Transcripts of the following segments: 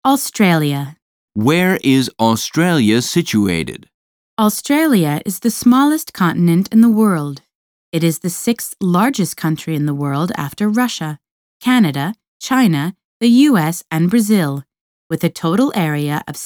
Australia. Where is Australia situated? Australia is the smallest continent in the world. It is the sixth largest country in the world after Russia, Canada, China, the US, and Brazil, with a total area of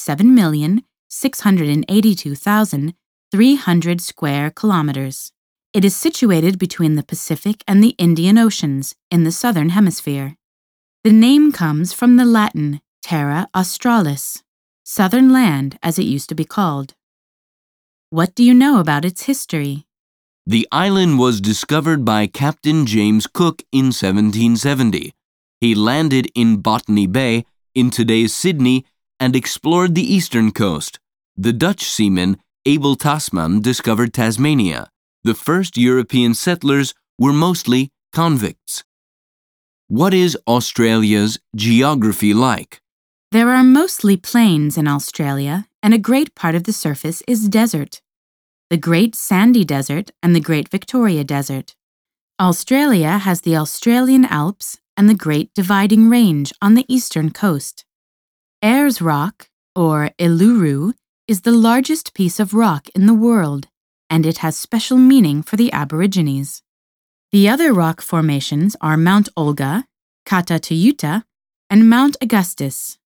7,682,300 square kilometers. It is situated between the Pacific and the Indian Oceans in the southern hemisphere. The name comes from the Latin Terra Australis, southern land as it used to be called. What do you know about its history? The island was discovered by Captain James Cook in 1770. He landed in Botany Bay in today's Sydney and explored the eastern coast. The Dutch seaman Abel Tasman discovered Tasmania. The first European settlers were mostly convicts. What is Australia's geography like? There are mostly plains in Australia, and a great part of the surface is desert. The Great Sandy Desert and the Great Victoria Desert. Australia has the Australian Alps and the Great Dividing Range on the eastern coast. Ayers Rock, or Uluru, is the largest piece of rock in the world, and it has special meaning for the Aborigines. The other rock formations are Mount Olga, Kata Tayuta, and Mount Augustus.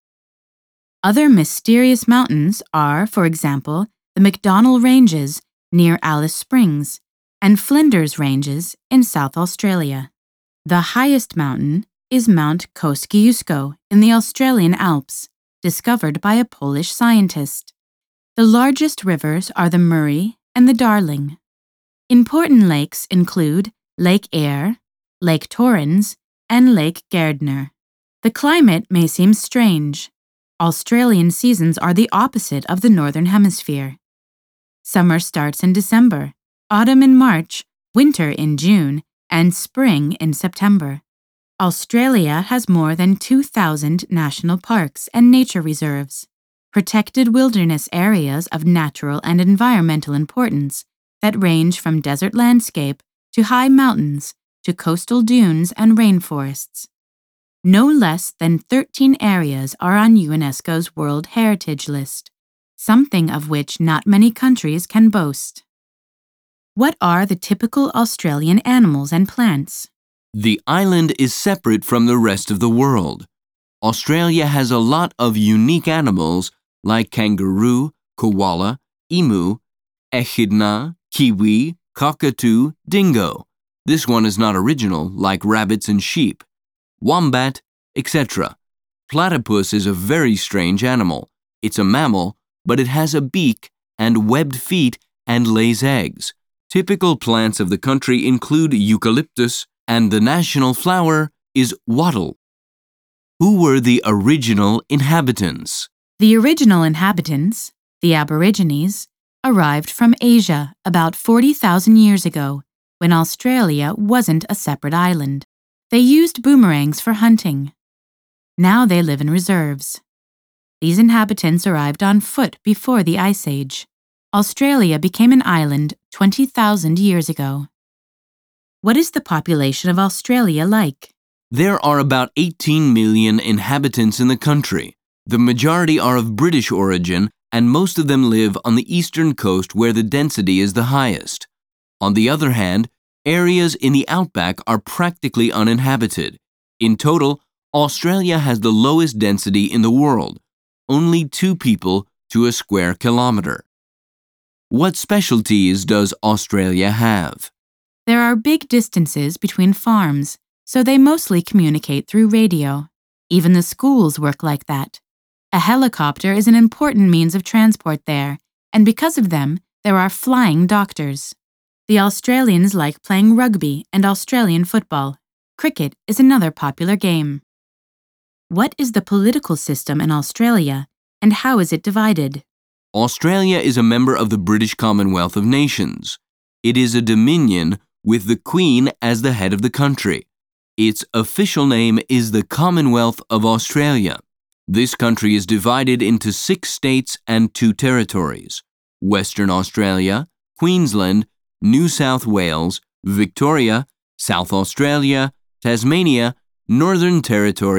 Other mysterious mountains are, for example, the McDonnell Ranges near Alice Springs and Flinders Ranges in South Australia. The highest mountain is Mount Kosciuszko in the Australian Alps, discovered by a Polish scientist. The largest rivers are the Murray and the Darling. Important lakes include Lake Eyre, Lake Torrens, and Lake Gardner. The climate may seem strange. Australian seasons are the opposite of the Northern Hemisphere. Summer starts in December, autumn in March, winter in June, and spring in September. Australia has more than 2,000 national parks and nature reserves, protected wilderness areas of natural and environmental importance that range from desert landscape to high mountains to coastal dunes and rainforests. No less than 13 areas are on UNESCO's World Heritage List, something of which not many countries can boast. What are the typical Australian animals and plants? The island is separate from the rest of the world. Australia has a lot of unique animals like kangaroo, koala, emu, echidna, kiwi, cockatoo, dingo. This one is not original, like rabbits and sheep. Wombat, etc. Platypus is a very strange animal. It's a mammal, but it has a beak and webbed feet and lays eggs. Typical plants of the country include eucalyptus, and the national flower is wattle. Who were the original inhabitants? The original inhabitants, the Aborigines, arrived from Asia about 40,000 years ago, when Australia wasn't a separate island. They used boomerangs for hunting. Now they live in reserves. These inhabitants arrived on foot before the Ice Age. Australia became an island 20,000 years ago. What is the population of Australia like? There are about 18 million inhabitants in the country. The majority are of British origin, and most of them live on the eastern coast where the density is the highest. On the other hand, areas in the outback are practically uninhabited. In total, Australia has the lowest density in the world, only 2 people to a square kilometer. What specialties does Australia have? There are big distances between farms, so they mostly communicate through radio. Even the schools work like that. A helicopter is an important means of transport there, and because of them, there are flying doctors. The Australians like playing rugby and Australian football. Cricket is another popular game. What is the political system in Australia, and how is it divided? Australia is a member of the British Commonwealth of Nations. It is a dominion with the Queen as the head of the country. Its official name is the Commonwealth of Australia. This country is divided into 6 states and 2 territories: Western Australia, Queensland, New South Wales, Victoria, South Australia, Tasmania, Northern Territory,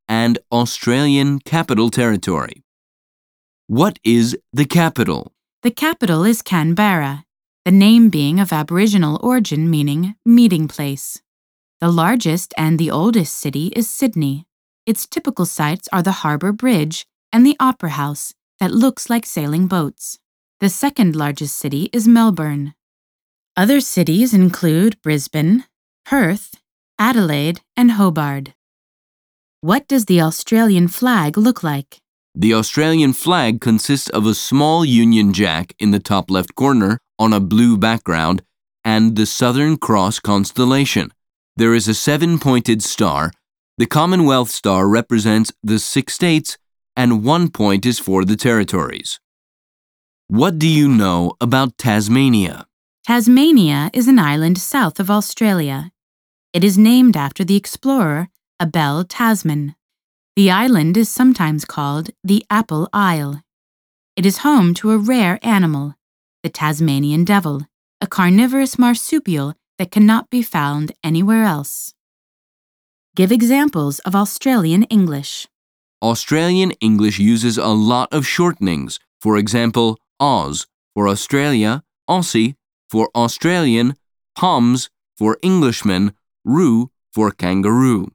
and Australian Capital Territory. What is the capital? The capital is Canberra, the name being of Aboriginal origin meaning meeting place. The largest and the oldest city is Sydney. Its typical sites are the Harbour Bridge and the Opera House that looks like sailing boats. The second largest city is Melbourne. Other cities include Brisbane, Perth, Adelaide, and Hobart. What does the Australian flag look like? The Australian flag consists of a small Union Jack in the top left corner on a blue background and the Southern Cross constellation. There is a 7-pointed star. The Commonwealth star represents the 6 states and 1 point is for the territories. What do you know about Tasmania? Tasmania is an island south of Australia. It is named after the explorer Abel Tasman. The island is sometimes called the Apple Isle. It is home to a rare animal, the Tasmanian devil, a carnivorous marsupial that cannot be found anywhere else. Give examples of Australian English. Australian English uses a lot of shortenings. For example, Oz for Australia, Aussie for Australian, Poms for Englishman, Roo for kangaroo.